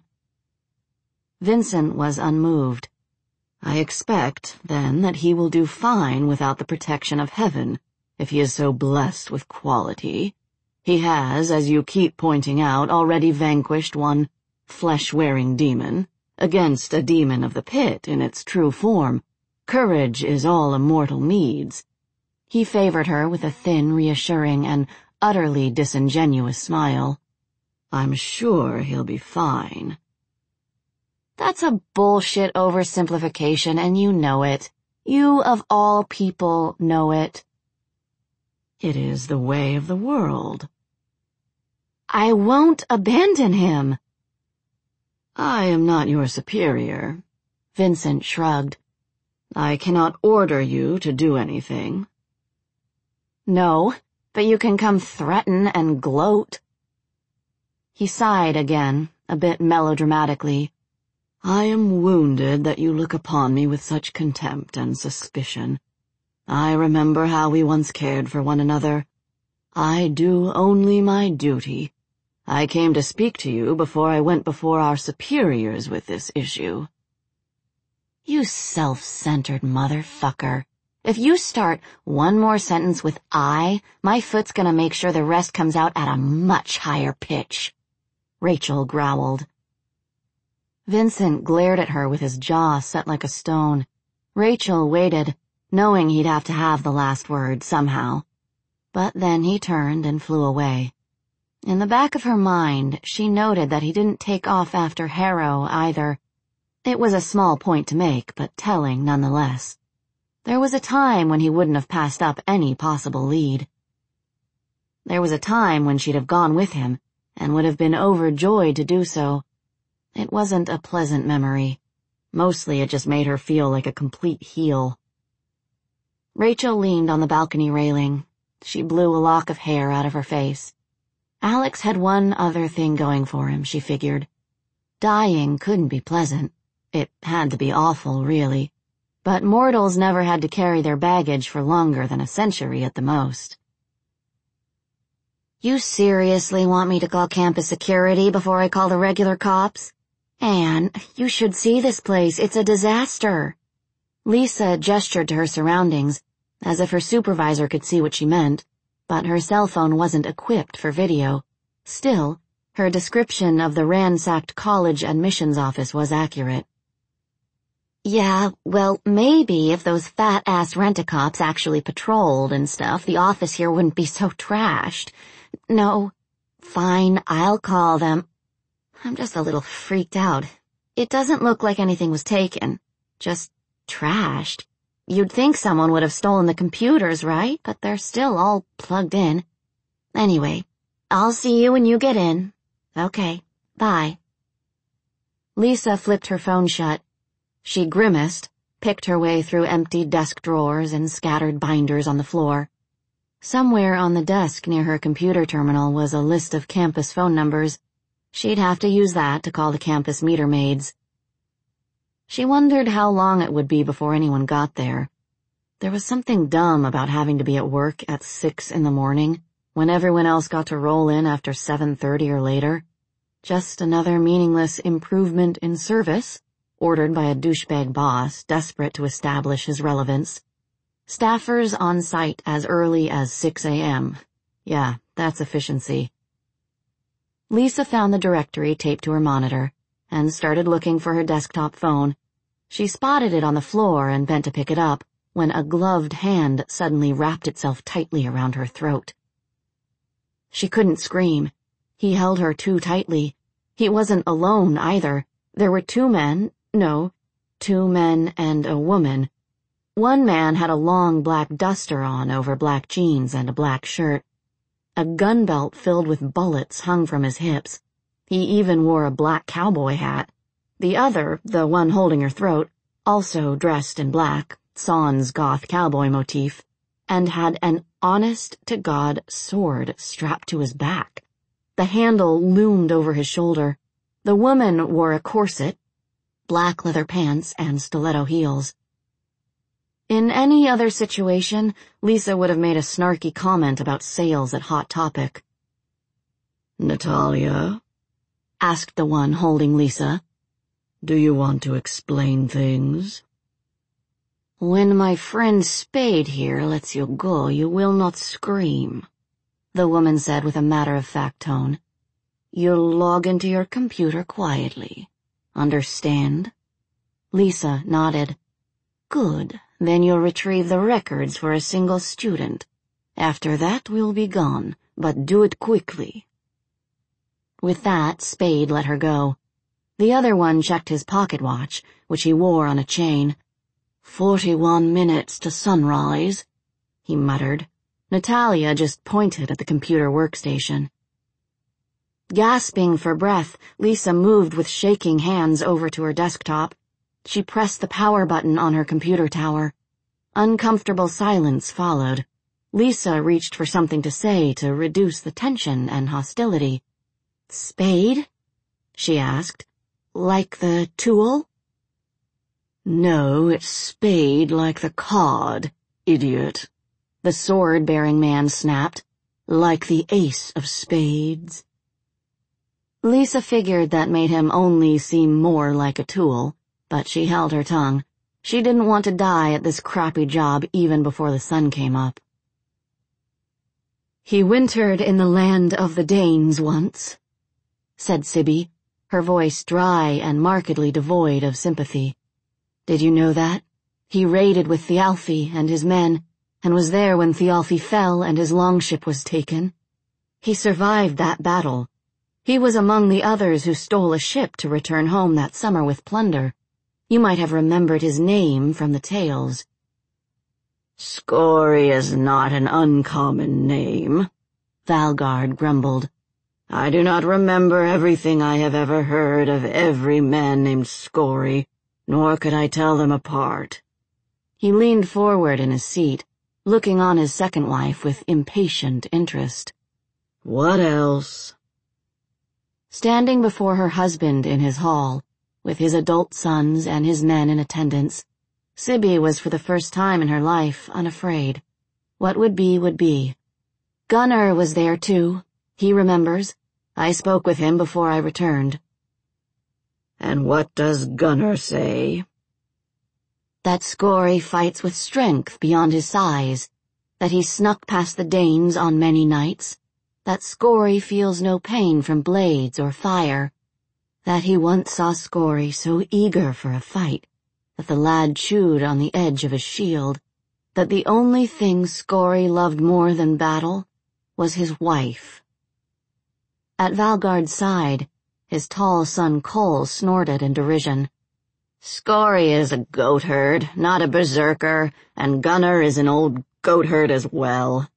Vincent was unmoved. "I expect, then, that he will do fine without the protection of heaven, if he is so blessed with quality. He has, as you keep pointing out, already vanquished one flesh-wearing demon, against a demon of the pit in its true form. Courage is all a mortal needs." He favored her with a thin, reassuring, and utterly disingenuous smile. "I'm sure he'll be fine." "That's a bullshit oversimplification, and you know it. You, of all people, know it." "It is the way of the world." "I won't abandon him." "I am not your superior." Vincent shrugged. "I cannot order you to do anything." "No, but you can come threaten and gloat." He sighed again, a bit melodramatically. "I am wounded that you look upon me with such contempt and suspicion. I remember how we once cared for one another. I do only my duty. I came to speak to you before I went before our superiors with this issue." "You self-centered motherfucker. If you start one more sentence with I, my foot's gonna make sure the rest comes out at a much higher pitch," Rachel growled. Vincent glared at her with his jaw set like a stone. Rachel waited, knowing he'd have to have the last word somehow. But then he turned and flew away. In the back of her mind, she noted that he didn't take off after Harrow either. It was a small point to make, but telling nonetheless. There was a time when he wouldn't have passed up any possible lead. There was a time when she'd have gone with him, and would have been overjoyed to do so. It wasn't a pleasant memory. Mostly it just made her feel like a complete heel. Rachel leaned on the balcony railing. She blew a lock of hair out of her face. Alex had one other thing going for him, she figured. Dying couldn't be pleasant. It had to be awful, really. But mortals never had to carry their baggage for longer than a century at the most. "You seriously want me to call campus security before I call the regular cops? Anne, you should see this place. It's a disaster." Lisa gestured to her surroundings, as if her supervisor could see what she meant, but her cell phone wasn't equipped for video. Still, her description of the ransacked college admissions office was accurate. "Yeah, well, maybe if those fat-ass rent-a-cops actually patrolled and stuff, the office here wouldn't be so trashed. No, fine, I'll call them. I'm just a little freaked out. It doesn't look like anything was taken. Just trashed. You'd think someone would have stolen the computers, right? But they're still all plugged in. Anyway, I'll see you when you get in. Okay, bye." Lisa flipped her phone shut. She grimaced, picked her way through empty desk drawers and scattered binders on the floor. Somewhere on the desk near her computer terminal was a list of campus phone numbers. She'd have to use that to call the campus meter maids. She wondered how long it would be before anyone got there. There was something dumb about having to be at work at six in the morning, when everyone else got to roll in after seven thirty or later. Just another meaningless improvement in service, ordered by a douchebag boss desperate to establish his relevance. Staffers on site as early as six a.m. Yeah, that's efficiency. Lisa found the directory taped to her monitor and started looking for her desktop phone. She spotted it on the floor and bent to pick it up when a gloved hand suddenly wrapped itself tightly around her throat. She couldn't scream. He held her too tightly. He wasn't alone either. There were two men, no, two men and a woman. One man had a long black duster on over black jeans and a black shirt. A gun belt filled with bullets hung from his hips. He even wore a black cowboy hat. The other, the one holding her throat, also dressed in black, sans goth cowboy motif, and had an honest-to-God sword strapped to his back. The handle loomed over his shoulder. The woman wore a corset, black leather pants, and stiletto heels. In any other situation, Lisa would have made a snarky comment about sales at Hot Topic. "Natalia?" asked the one holding Lisa. "Do you want to explain things?" "When my friend Spade here lets you go, you will not scream," the woman said with a matter-of-fact tone. "You'll log into your computer quietly. Understand?" Lisa nodded. "Good. Then you'll retrieve the records for a single student. After that, we'll be gone, but do it quickly." With that, Spade let her go. The other one checked his pocket watch, which he wore on a chain. Forty-one minutes to sunrise," he muttered. Natalia just pointed at the computer workstation. Gasping for breath, Lisa moved with shaking hands over to her desktop. She pressed the power button on her computer tower. Uncomfortable silence followed. Lisa reached for something to say to reduce the tension and hostility. Spade? She asked. Like the tool? No, it's spade like the card, idiot, the sword-bearing man snapped. Like the ace of spades. Lisa figured that made him only seem more like a tool, but she held her tongue. She didn't want to die at this crappy job even before the sun came up. He wintered in the land of the Danes once, said Sibby, her voice dry and markedly devoid of sympathy. Did you know that? He raided with Thialfi and his men, and was there when Thialfi fell and his longship was taken. He survived that battle. He was among the others who stole a ship to return home that summer with plunder. You might have remembered his name from the tales. Scory is not an uncommon name, Valgard grumbled. I do not remember everything I have ever heard of every man named Scory, nor could I tell them apart. He leaned forward in his seat, looking on his second wife with impatient interest. What else? Standing before her husband in his hall, with his adult sons and his men in attendance, Sibby was for the first time in her life unafraid. What would be would be. Gunnar was there too. He remembers. I spoke with him before I returned. And what does Gunnar say? That Scory fights with strength beyond his size, that he snuck past the Danes on many nights, that Scory feels no pain from blades or fire, that he once saw Scory so eager for a fight that the lad chewed on the edge of his shield, that the only thing Scory loved more than battle was his wife. At Valgard's side, his tall son Cole snorted in derision. Scory is a goatherd, not a berserker, and Gunnar is an old goatherd as well.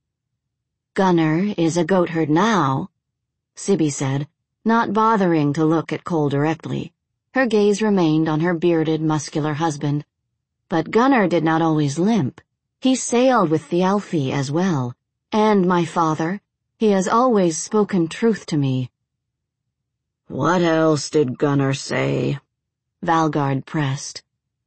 Gunnar is a goatherd now, Sibby said, not bothering to look at Cole directly. Her gaze remained on her bearded, muscular husband. But Gunnar did not always limp. He sailed with Thialfi as well. And my father, he has always spoken truth to me. What else did Gunnar say? Valgard pressed.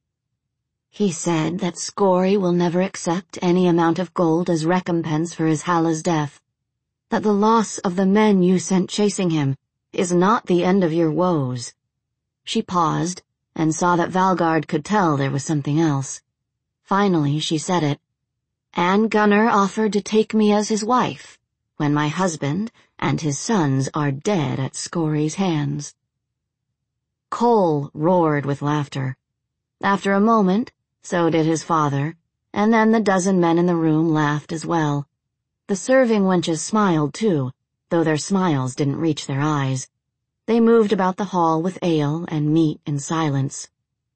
He said that Scory will never accept any amount of gold as recompense for his Hala's death, that the loss of the men you sent chasing him is not the end of your woes. She paused and saw that Valgard could tell there was something else. Finally she said it. And Gunnar offered to take me as his wife when my husband and his sons are dead at Scory's hands. Cole roared with laughter. After a moment, so did his father, and then the dozen men in the room laughed as well. The serving wenches smiled too, though their smiles didn't reach their eyes. They moved about the hall with ale and meat in silence.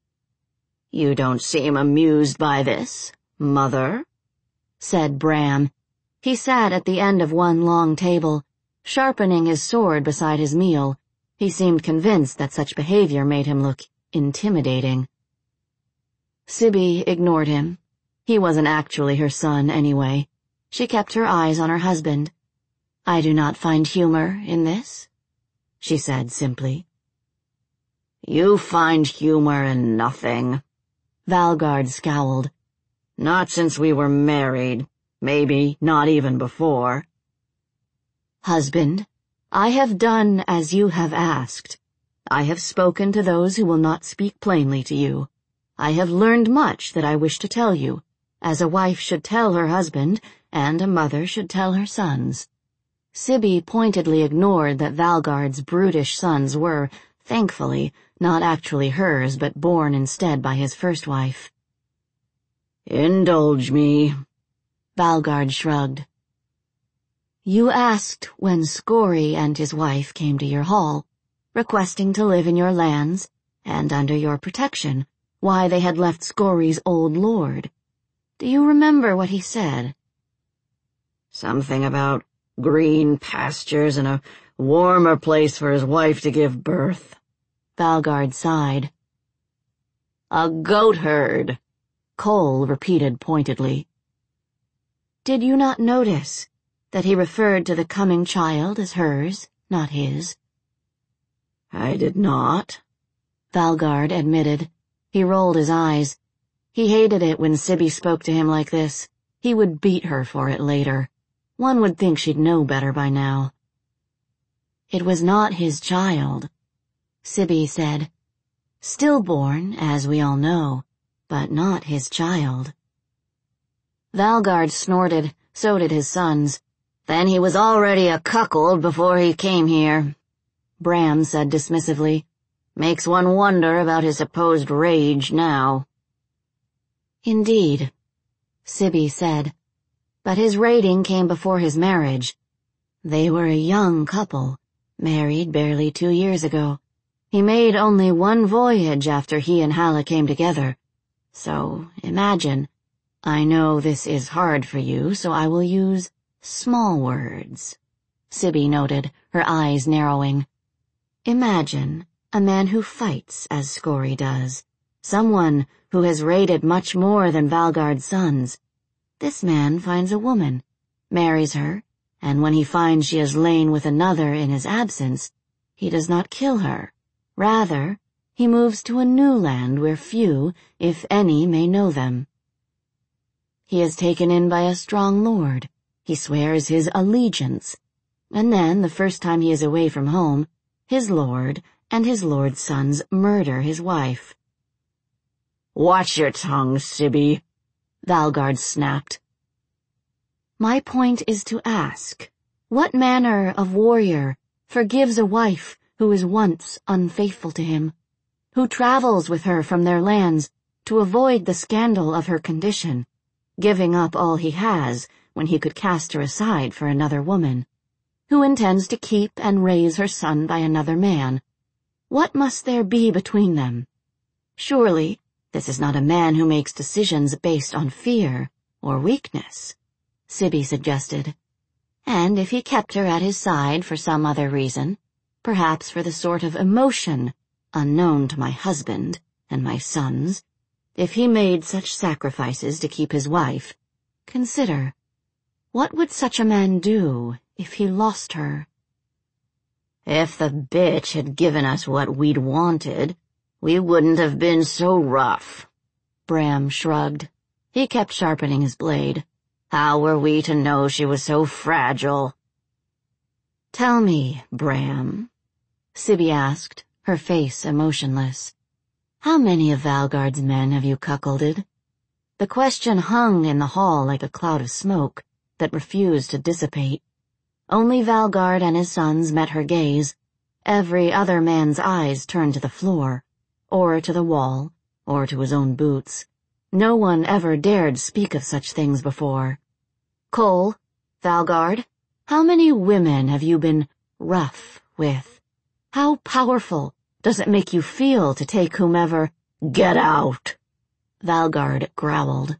You don't seem amused by this, mother, said Bram. He sat at the end of one long table, sharpening his sword beside his meal. He seemed convinced that such behavior made him look intimidating. Sibby ignored him. He wasn't actually her son anyway. She kept her eyes on her husband. I do not find humor in this, she said simply. You find humor in nothing, Valgard scowled. Not since we were married, maybe not even before. Husband, I have done as you have asked. I have spoken to those who will not speak plainly to you. I have learned much that I wish to tell you, as a wife should tell her husband, and a mother should tell her sons. Sibby pointedly ignored that Valgard's brutish sons were, thankfully, not actually hers but born instead by his first wife. Indulge me, Valgard shrugged. You asked when Scory and his wife came to your hall, requesting to live in your lands, and under your protection, why they had left Scory's old lord. Do you remember what he said? Something about green pastures and a warmer place for his wife to give birth. Valgard sighed. A goatherd, Cole repeated pointedly. Did you not notice that he referred to the coming child as hers, not his. I did not, Valgard admitted. He rolled his eyes. He hated it when Sibby spoke to him like this. He would beat her for it later. One would think she'd know better by now. It was not his child, Sibby said. Stillborn, as we all know, but not his child. Valgard snorted, so did his sons. Then he was already a cuckold before he came here, Bram said dismissively. Makes one wonder about his supposed rage now. Indeed, Sibby said. But his raiding came before his marriage. They were a young couple, married barely two years ago. He made only one voyage after he and Halla came together. So, imagine. I know this is hard for you, so I will use small words, Sibby noted, her eyes narrowing. Imagine a man who fights as Scory does, someone who has raided much more than Valgard's sons. This man finds a woman, marries her, and when he finds she has lain with another in his absence, he does not kill her. Rather, he moves to a new land where few, if any, may know them. He is taken in by a strong lord. He swears his allegiance. And then, the first time he is away from home, his lord and his lord's sons murder his wife. "Watch your tongue, Sibby," Valgard snapped. My point is to ask, what manner of warrior forgives a wife who is once unfaithful to him, who travels with her from their lands to avoid the scandal of her condition, giving up all he has when he could cast her aside for another woman, who intends to keep and raise her son by another man? What must there be between them? Surely, this is not a man who makes decisions based on fear or weakness, Sibby suggested. And if he kept her at his side for some other reason, perhaps for the sort of emotion unknown to my husband and my sons, if he made such sacrifices to keep his wife, consider, what would such a man do if he lost her? If the bitch had given us what we'd wanted, we wouldn't have been so rough. Bram shrugged. He kept sharpening his blade. How were we to know she was so fragile? Tell me, Bram, Sibby asked, her face emotionless. How many of Valgard's men have you cuckolded? The question hung in the hall like a cloud of smoke that refused to dissipate. Only Valgard and his sons met her gaze. Every other man's eyes turned to the floor, or to the wall, or to his own boots. No one ever dared speak of such things before. Cole, Valgard, how many women have you been rough with? How powerful does it make you feel to take whomever— Get out! Valgard growled.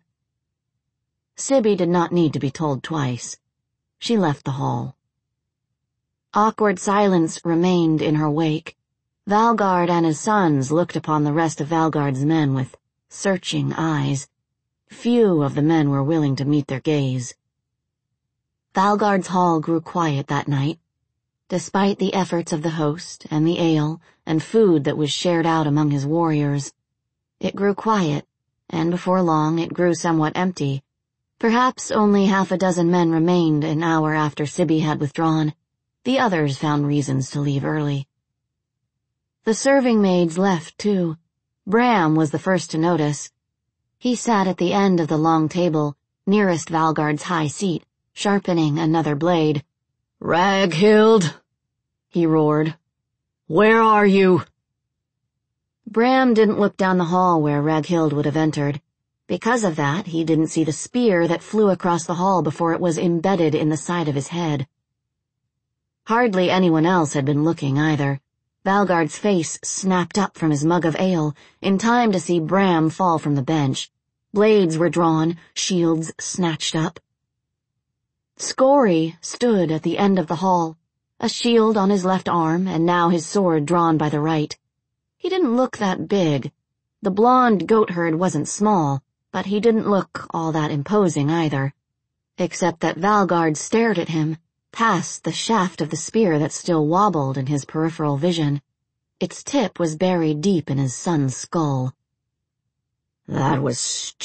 Sibby did not need to be told twice. She left the hall. Awkward silence remained in her wake. Valgard and his sons looked upon the rest of Valgard's men with searching eyes. Few of the men were willing to meet their gaze. Valgard's hall grew quiet that night. Despite the efforts of the host and the ale and food that was shared out among his warriors, it grew quiet, and before long it grew somewhat empty. Perhaps only half a dozen men remained an hour after Sibby had withdrawn. The others found reasons to leave early. The serving maids left, too. Bram was the first to notice. He sat at the end of the long table, nearest Valgard's high seat, sharpening another blade. "Raghild!" he roared. "Where are you?" Bram didn't look down the hall where Raghild would have entered. Because of that, he didn't see the spear that flew across the hall before it was embedded in the side of his head. Hardly anyone else had been looking either. Valgard's face snapped up from his mug of ale, in time to see Bram fall from the bench. Blades were drawn, shields snatched up. Scory stood at the end of the hall, a shield on his left arm and now his sword drawn by the right. He didn't look that big. The blonde goatherd wasn't small, but he didn't look all that imposing either. Except that Valgard stared at him, past the shaft of the spear that still wobbled in his peripheral vision. Its tip was buried deep in his son's skull. That was stupid.